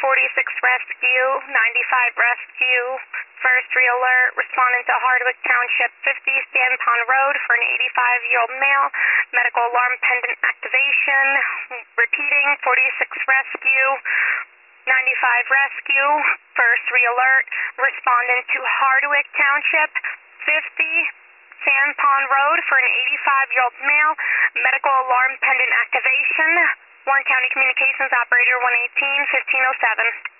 46 rescue, 95 rescue, first re-alert, responding to Hardwick Township 50 Sand Pond Road for an 85-year-old male, medical alarm pending activation, repeating, 46 rescue, 95 rescue, first re-alert, responding to Hardwick Township 50 Sand Pond Road for an 85-year-old male, medical alarm pending activation, Warren County Communications Operator 118-1507.